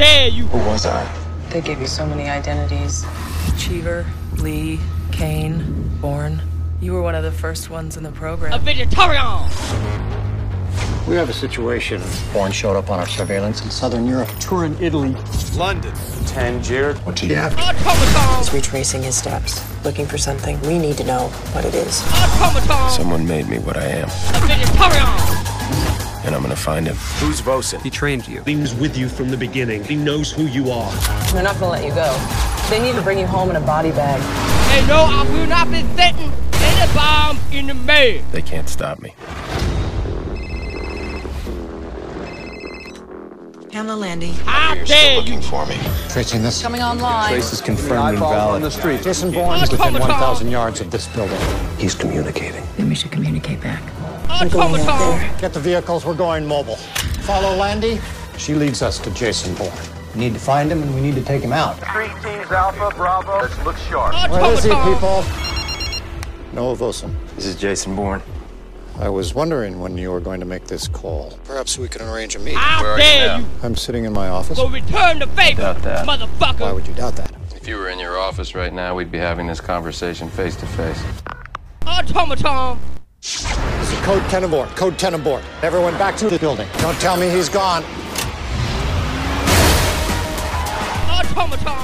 dare you? Who was I? They gave you so many identities. Cheever, Lee, Kane, Bourne. You were one of the first ones in the program. A vegetarian! We have a situation. Bourne showed up on our surveillance in southern Europe. Turin, Italy. London. Tangier. What do you have? Automaton! He's retracing his steps, looking for something. We need to know what it is. Automaton! Someone made me what I am, A vegetarian! and I'm gonna find him. Who's Vosen? He trained you. He was with you from the beginning. He knows who you are. They're not gonna let you go. They need to bring you home in a body bag. Hey, no, I will not be setting any bomb in the mail. They can't stop me. Pamela Landy. How You're dare still you? looking for me. Tracing this. Coming online. Trace is confirmed Eyeballs on invalid. the street. Jason Bourne is within 1,000 yards of this building. He's communicating. Then we should communicate back. Automaton! Get the vehicles, we're going mobile. Follow Landy. She leads us to Jason Bourne. We need to find him and we need to take him out. 3 teams Alpha, Bravo. Let's look sharp. Where is he, Automaton! people? Noah Vosen. This is Jason Bourne. I was wondering when you were going to make this call. Perhaps we can arrange a meeting. How dare you? I'm sitting in my office. Go return the favor, Doubt that. motherfucker! Why would you doubt that? If you were in your office right now, we'd be having this conversation face to face. Automaton! This is Code 10 aboard. Code 10 aboard. Everyone back to the building. Don't tell me he's gone. Automaton!